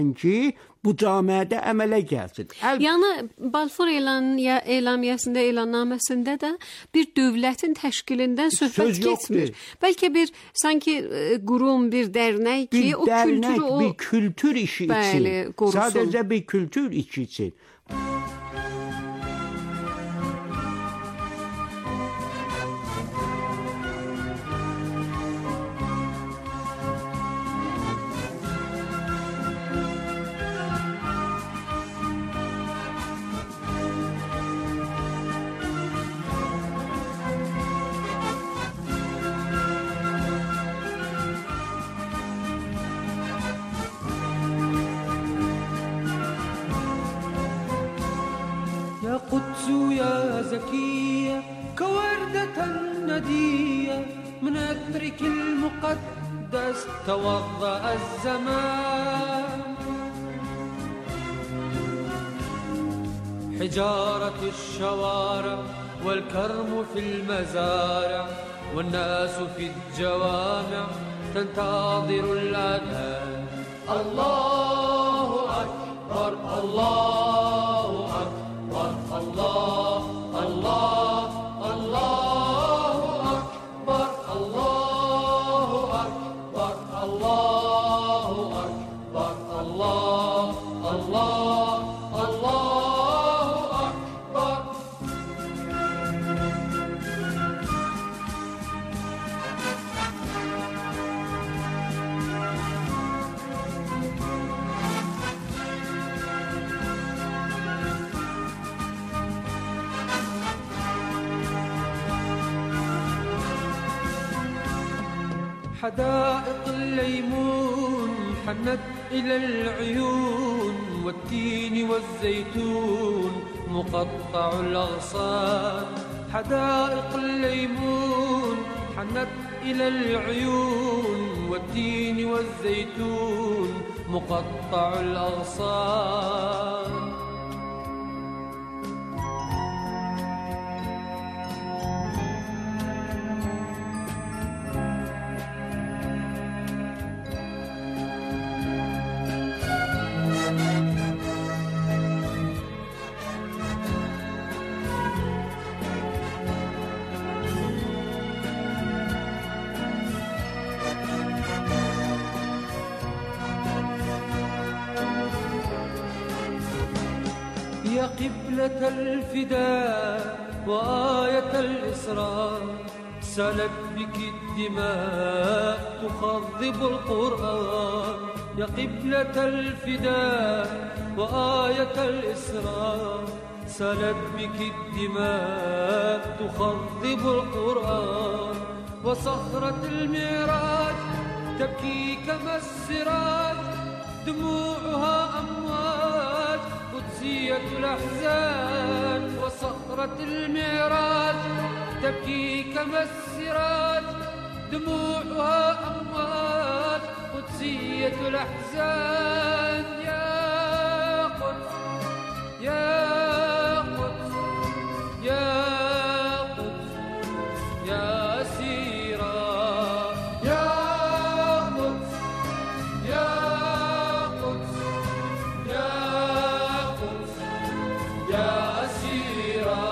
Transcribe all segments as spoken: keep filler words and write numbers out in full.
ki bu camiədə əmələ gəlsin. Əl Yəni Balfour elan ya elamiyəsində, elannaməsində də bir dövlətin təşkilindən söhbət getmir. Bəlkə bir sanki e, qurum, bir dərnək ki, bir o dərnək, kültürü o bir kültür işi bəli, üçün. qorusun. Sadəcə bir kültür işi üçün. يا قدس يا زكية كوردة ندية من عطرك المقدس توضأ الزمان حجارة الشوارع والكرم في المزارع والناس في الجوامع تنتظر الأذان الله أكبر الله أكبر الله الله الله أكبر الله أكبر الله أكبر الله الله الله أكبر حدائق الليمون حنت إلى العيون والتين والزيتون مقطع الأغصان حدائق الليمون حنت إلى العيون والتين والزيتون مقطع الأغصان يا قبلة الفداء وآية الإسراء سالت بك الدماء تخضب القرآن يا قبلة الفداء وآية الإسراء سالت بك الدماء تخضب القرآن وصخرة المعراج تبكي كما السراج دموعها أمواج قدسية الأحزان وصخرة المعراج تبكي كما السراج دموعها أمواج قدسية الأحزان يا قدس يا قدس يا قدس يا سيرا يا قدس يا قدس يا قدس يا سيرا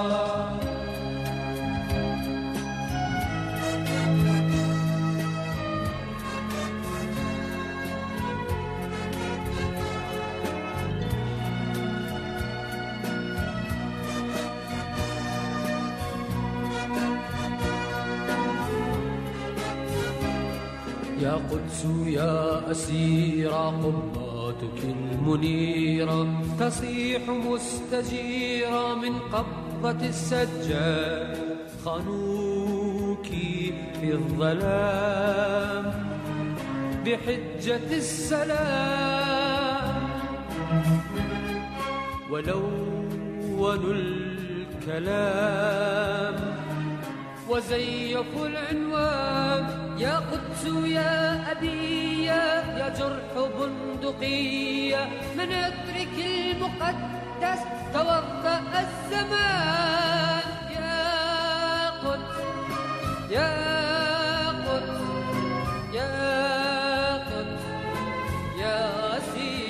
يا قدس يا أسيرة قباتك المنيرة تصيح مستجيرة من قبضة السجاد خانوك في الظلام بحجة السلام ولونوا الكلام وزيفوا العنوان يا قدس يا أبية يا جرح بندقية من عطرك المقدس توضأ الزمان يا قدس يا قدس يا قدس يا سيدي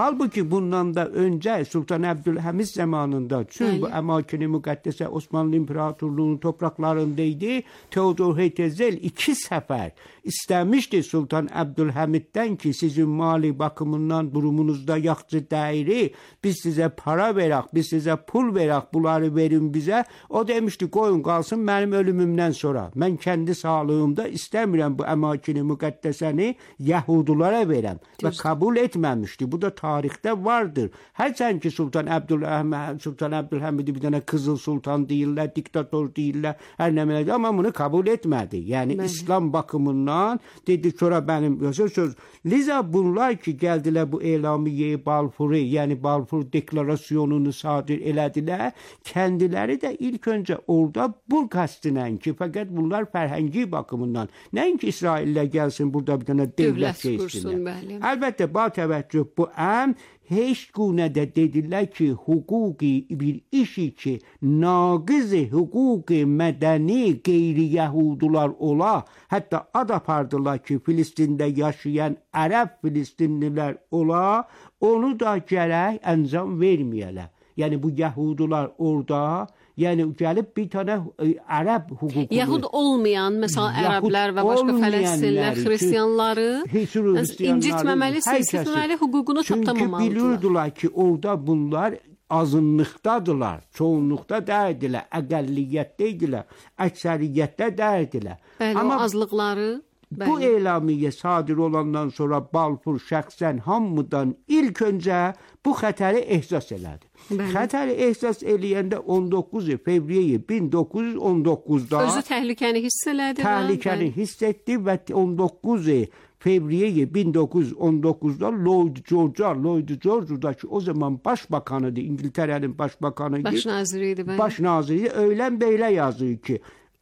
Halbuki bundan da önce Sultan Abdülhamid zamanında tüm bu emakini müqəddəsə Osmanlı İmparatorluğu'nun topraklarındaydı. Teodor Herzl iki sefer istemişti Sultan Abdülhamid'den ki sizin mali bakımından durumunuzda yaxşı değeri, biz size para verək, biz size pul verək, bunları verin bize. O demişti koyun kalsın benim ölümümden sonra. Ben kendi sağlığımda istemiyorum bu emakini müqəddəsəni Yahudulara verəm. Ve kabul etmemişti. Bu da tarihte vardır. Hərçən ki Sultan Abdülhamid, Sultan Abdülhamid'i bir tane Kızıl Sultan değiller, diktatör değiller, her ne melek, ama bunu kabul etmedi. Yani ben... İslam bakımından dedi sonra benim söz söz. Liza bunlar ki geldiler bu elamiye Balfour'u, yani Balfour deklarasyonunu sadir elediler. Kendileri de ilk önce orada bu kastinen ki fakat bunlar ferhengi bakımından neyinki İsrail'le gelsin burada bir tane devlet şeysinler. Elbette ba teveccüh bu em hiç gune de dediler ki hukuki bir işi ki nagız hukuki medeni gayri Yahudular ola, hatta ad apardılar ki Filistin'de yaşayan Arap Filistinliler ola, onu da gerek enzam vermeyeler. Yani bu Yahudular orada, yani gelip bir tane e, Arap hukuku Yahud olmayan mesela Ərəblər və başqa Fələstinlər, Hristiyanları incitməməli, sesitməməli, hüququnu tapdamamalıdırlar. Çünkü bilirdiler ki orada bunlar azınlıqdadılar, çoğunluqda deyildiler, əqəlliyyətdəydilər, əksəriyyətdə deyildiler. Bəli, ama o azlıqları... Bu elamiye sadir olandan sonra Balfour şəxsən hamıdan ilk önce bu xətəri ehsas elədi. Bəli. Xətəri ehsas eləyəndə on doqquz fevriye bin doqquz yüz on doqquzda özü təhlükəni hiss elədi. Təhlükəni hiss etdi və on doqquz fevriye bin doqquz yüz on doqquzda Lloyd George, Lloyd George'daki o zaman başbakanıydı, İngiltere'nin başbakanıydı. Baş naziriydi. Bəli. Baş naziriydi. Öylən belə yazıyor ki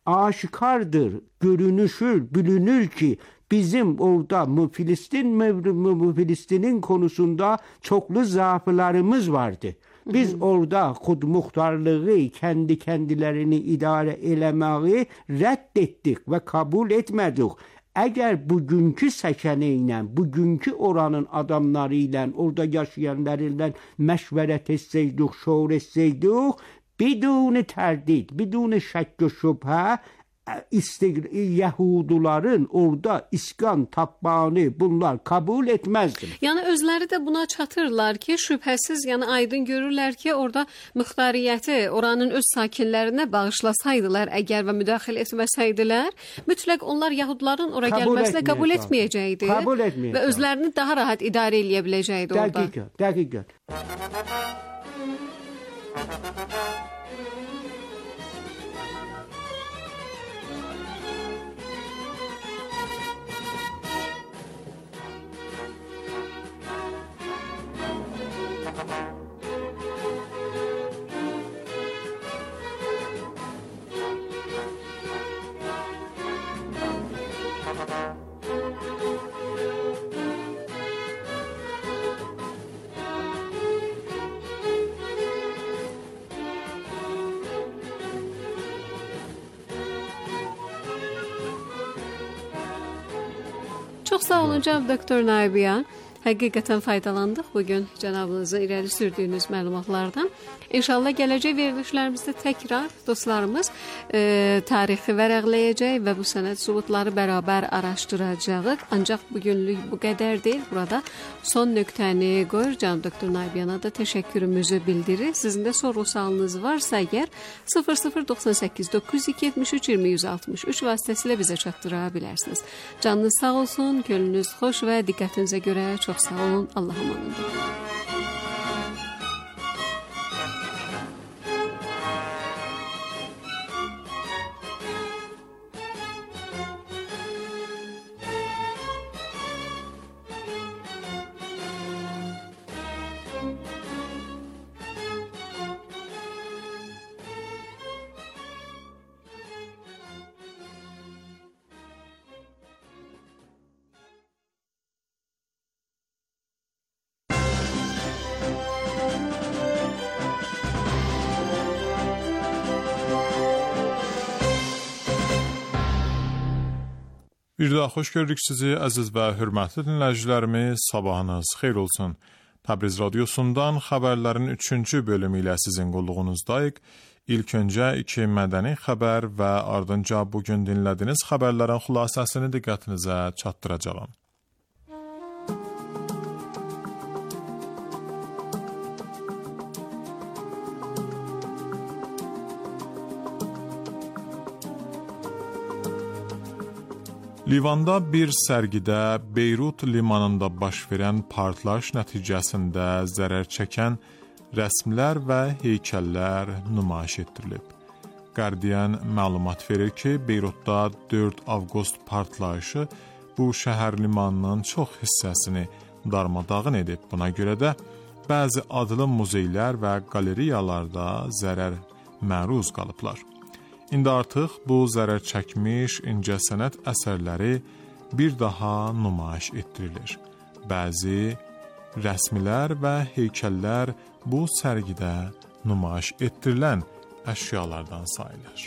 aşikardır, görünüşür, bilünür ki bizim orada mı Filistin mı Filistin'in konusunda çoklu zaaflarımız vardı. Biz Hı-hı. orada xud muhtarlığı, kendi kendilerini idare eləməyi reddettik ve kabul etmedik. Eğer bugünkü səkineyle, bugünkü oranın adamlarıyla, orada yaşayanlarıyla məşvərət etseydik, şuur etseydik, biduni tərdid, biduni şəkk şübhə Yahuduların orada iskan tapmağını bunlar kabul etmezdi. Yani özləri də buna çatırlar ki, şübhəsiz, yəni aydın görürlər ki, orada müxtariyyəti oranın öz sakinlərinə bağışlasaydılar, əgər və müdaxilə etməsəydilər, mütləq onlar Yahuduların ora gəlməsinə qəbul etməyəcəkdi. Kabul etməyəcəkdi. Və özlərini daha rahat idarə eləyə biləcəkdi orada. Dəqiqən, dəqiqən. Çox sağ olun cənab doktor Naibiyan. Həqiqətən faydalandıq bugün cənabınızın irəli sürdüyünüz məlumatlardan. İnşallah gələcək verilişlərimizdə təkrar dostlarımız e, tarixi vərəqləyəcək və bu sənəd sübutları bərabər araşdıracağıq. Ancaq bugünlük bu qədər deyil. Burada son nöqtəni qoyur. Cənab doktor Naibiyana da təşəkkürümüzü bildirir. Sizin də soru-sualınız varsa əgər sıfır sıfır doxsan səkkiz doqquz yüz yetmiş üç iyirmi yüz altmış üç vasitəsilə bizə çatdıra bilərsiniz. Canınız sağ olsun, gönlünüz xoş və diqqətinizə görə çox sağ olun. Allah'a emanet olun. Bir daha xoş gördük sizi əziz və hörmətli dinləyicilərimiz. Sabahınız xeyir olsun. Təbriz radiosundan xəbərlərin üçüncü bölümü ilə sizin qulluğunuzdayıq. İlk öncə iki mədəni xəbər və ardınca bugün dinlədiyiniz xəbərlərin xülasəsini diqqətinizə çatdıracağam. Livanda bir sərgidə Beyrut limanında baş verən partlayış nəticəsində zərər çəkən rəsmlər və heykəllər nümayiş etdirilib. Guardian məlumat verir ki, Beyrutda dörd avqust partlayışı bu şəhər limanının çox hissəsini darmadağın edib. Buna görə də bəzi adlı muzeylər və qaleriyalarda zərər məruz qalıblar. İndi artıq bu zərər çəkmiş incəsənət əsərləri bir daha nümayiş etdirilir. Bəzi rəsmlər və heykəllər bu sərgidə nümayiş etdirilən əşyalardan sayılır.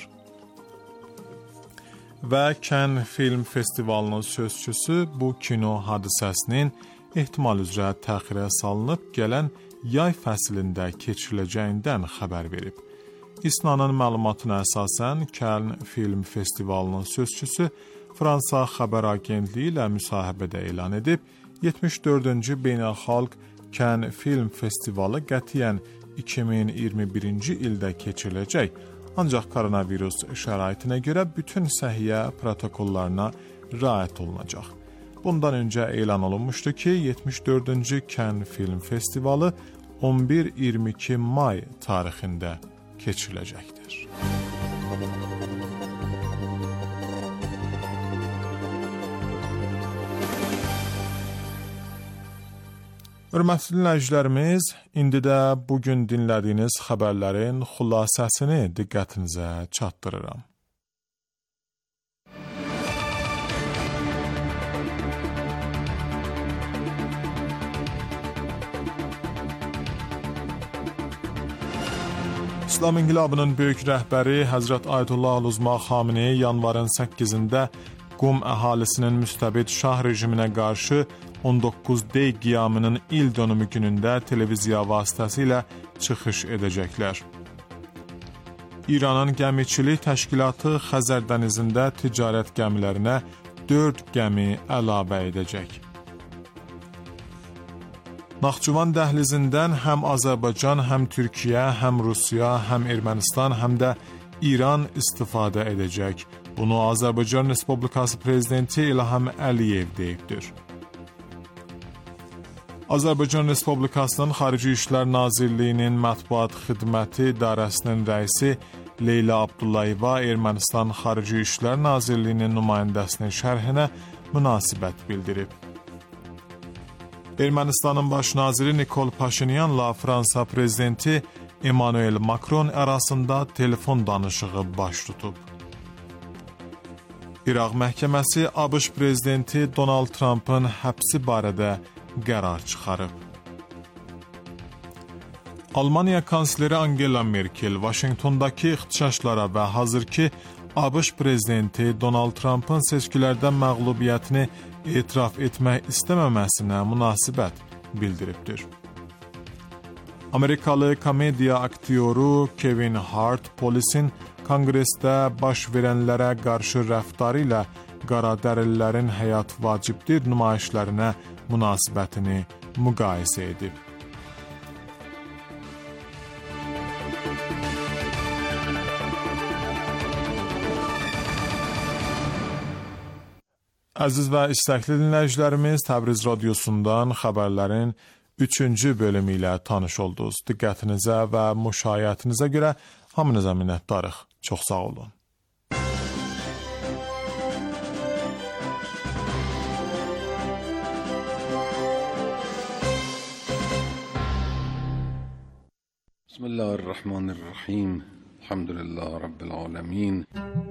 Və Cannes Film Festivalının sözçüsü bu kino hadisəsinin ehtimal üzrə təxirə salınıb gələn yay fəslində keçiriləcəyindən xəbər verib. İSNA-nın məlumatına əsasən Cannes Film Festivalının sözçüsü Fransa xəbər agentliyi ilə müsahibədə elan edib, yetmiş dördüncü Beynəlxalq Cannes Film Festivalı qətiyyən iki min iyirmi birinci ildə keçiriləcək, ancaq koronavirus şəraitinə görə bütün səhiyyə protokollarına riayət olunacaq. Bundan öncə elan olunmuşdu ki, yetmiş dördüncü Cannes Film Festivalı on bir iyirmi iki may tarixində keçiriləcəkdir. Hörmətli dinləyicilərimiz, indi də bugün dinlədiyiniz xəbərlərin xülasəsini diqqətinizə çatdırıram. İslam İnqilabının böyük rəhbəri Həzrət Ayətullah Əluzma Xameneyi yanvarın səkkizində Qum əhalisinin müstəbid şah rejiminə qarşı on doqquz dey qiyamının il dönümü günündə televiziya vasitəsilə çıxış edəcəklər. İranın gəmiçilik təşkilatı Xəzər dənizində ticarət gəmilərinə dörd gəmi əlavə edəcək. Naxçıvan dəhlizindən həm Azərbaycan, həm Türkiyə, həm Rusiya, həm Ermənistan, həm də İran istifadə edəcək. Bunu Azərbaycan Respublikası Prezidenti İlham Əliyev deyibdir. Azərbaycan Respublikasının Xarici İşlər Nazirliyinin Mətbuat Xidməti İdarəsinin rəisi Leyla Abdullayeva Ermənistan Xarici İşlər Nazirliyinin nümayəndəsinin şərhinə münasibət bildirib. Ermənistanın baş naziri Nikol Paşinyanla Fransa prezidenti Emmanuel Macron arasında telefon danışığı baş tutub. İraq məhkəməsi ABŞ prezidenti Donald Trump'ın həbsi barədə qərar çıxarıb. Almaniya kansleri Angela Merkel Vaşinqtondakı ixtişaşlara və hazırki ABŞ prezidenti Donald Trump'ın seçkilərdən məğlubiyyətini etiraf etmək istəməməsinə münasibət bildiribdir. Amerikalı komediya aktyoru Kevin Hart polisin konqresdə baş verənlərə qarşı rəftarı ilə qaradərililərin həyat vacibdir nümayişlərinə münasibətini müqayisə edib. Əziz və istəkli dinləyicilərimiz, Təbriz radiosundan xəbərlərin üçüncü bölümü ilə tanış oldunuz. Diqqətinizə və müşayiətinizə görə hamınıza minnətdarıq. Çox sağ olun. Bismillahirrahmanirrahim. Elhamdülillah Rabbil alemin.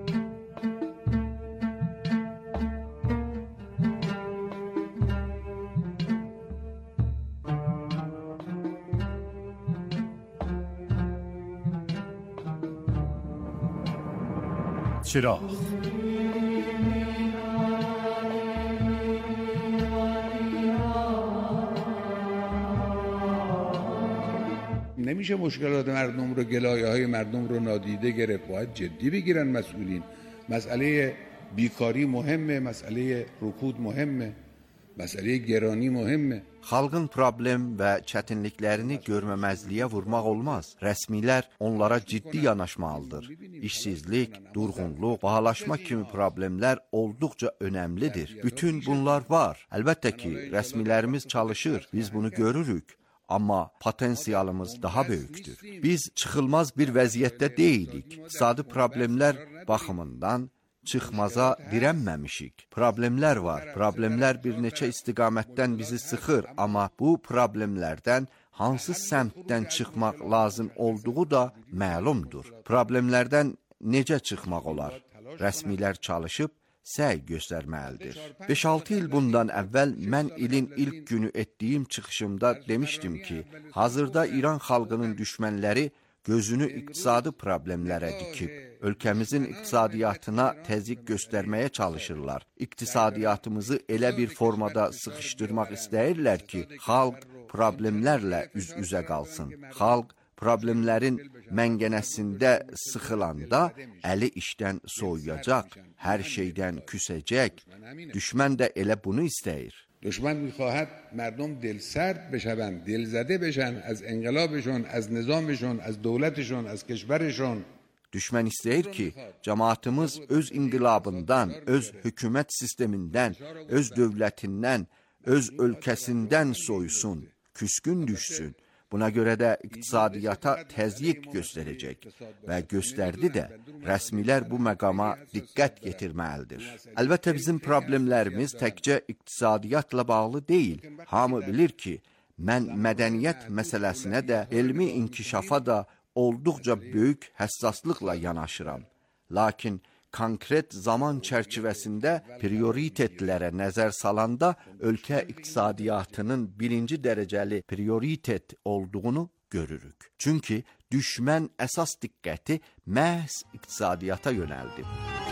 چراغ نمیشه مشکلات مردم رو، گلایه های مردم رو نادیده گرفت. باید جدی بگیرن مسئولین. مسئله بیکاری مهمه، مسئله رکود مهمه, مسئله gerani mühim. Xalqın problem və çətinliklərini görməməzliyə vurmaq olmaz. Rəsmilər onlara ciddi yanaşmalıdır. İşsizlik, durğunluq, bahalaşma kimi problemlər olduqca önəmlidir. Bütün bunlar var. Əlbəttə ki, rəsmilərimiz çalışır, biz bunu görürük. Amma potensialımız daha böyükdür. Biz çıxılmaz bir vəziyyətdə deyilik. İqtisadi problemlər baxımından çıxmaza dirənməmişik. Problemlər var. Problemlər bir neçə istiqamətdən bizi sıxır, amma bu problemlərdən hansı səmtdən çıxmaq lazım olduğu da məlumdur. Problemlərdən necə çıxmaq olar? Rəsmilər çalışıb səy göstərməlidir. beş altı il bundan əvvəl mən ilin ilk günü etdiyim çıxışımda demişdim ki, hazırda İran xalqının düşmənləri gözünü iqtisadi problemlərə dikib, ölkəmizin iqtisadiyyatına təzyiq göstərməyə çalışırlar. İqtisadiyyatımızı elə bir formada sıxışdırmaq istəyirlər ki, xalq problemlərlə üz-üzə qalsın. Xalq problemlərin məngənəsində sıxılanda əli işdən soyuyacaq, hər şeydən küsəcək. Düşmən də elə bunu istəyir. دشمن میخواهد مردم دلسرد بشن، دلزده بشن از انقلابشون، از نظامشون، از دولتشون، از کشورشون. Düşmən istəyir ki, cəmaatımız öz inqilabından, öz hökumət sistemindən, öz dövlətindən, öz ölkəsindən soyusun, küskün düşsün. Buna görə də iqtisadiyyata təzyiq göstərəcək və göstərdi də, rəsmilər bu məqama diqqət yetirməlidir. Əlbəttə bizim problemlərimiz təkcə iqtisadiyyatla bağlı deyil. Hamı bilir ki, mən mədəniyyət məsələsinə də, elmi inkişafa da olduqca böyük həssaslıqla yanaşıram. Lakin konkret zaman çərçivəsində prioritetlərə nəzər salanda ölkə iqtisadiyyatının birinci dərəcəli prioritet olduğunu görürük. Çünki düşmən əsas diqqəti məhz iqtisadiyyata yönəldi.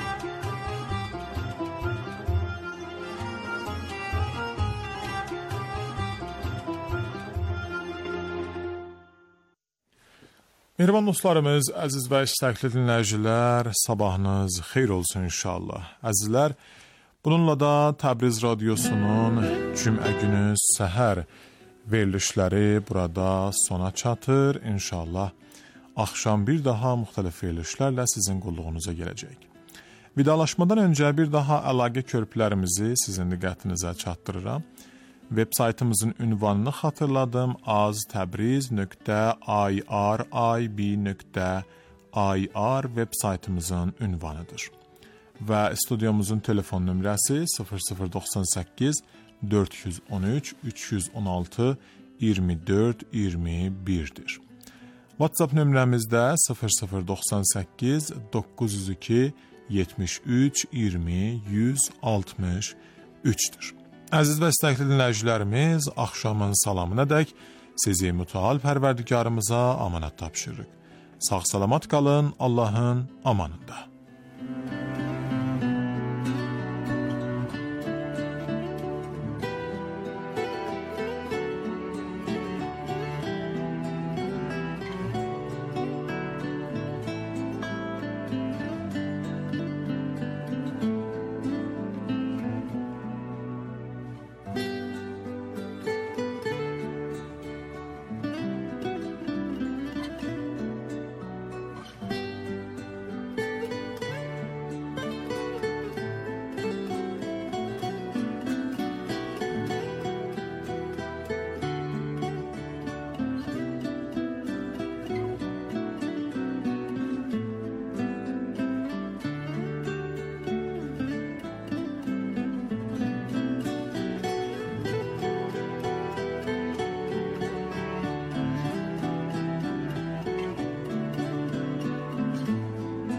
Mehriban dostlarımız, əziz və istəkli dinləyicilər, sabahınız xeyir olsun inşallah. Əzizlər, bununla da Təbriz Radiosunun cümə günü səhər verilişləri burada sona çatır. İnşallah axşam bir daha müxtəlif verilişlərlə sizin qulluğunuza gələcək. Vidalaşmadan öncə bir daha əlaqə körpülərimizi sizin diqqətinizə çatdırıram. Web saytımızın ünvanını xatırladım. aztabriz nöqtə irib nöqtə ir web saytımızın ünvanıdır. Və studiyomuzun telefon nömrəsi sıfır sıfır doxsan səkkiz dörd yüz on üç üç yüz on altı iyirmi dörd iyirmi bir'dir. WhatsApp nömrəmizdə sıfır sıfır doxsan səkkiz doqquz yüz iki yetmiş üç iyirmi yüz altmış üç'dür. Əziz və istəkli dinləyicilərimiz, axşamın salamınədək sizi mütəal pərverdigarımıza amanət tapşırırıq. Sağ salamat qalın, Allahın amanında.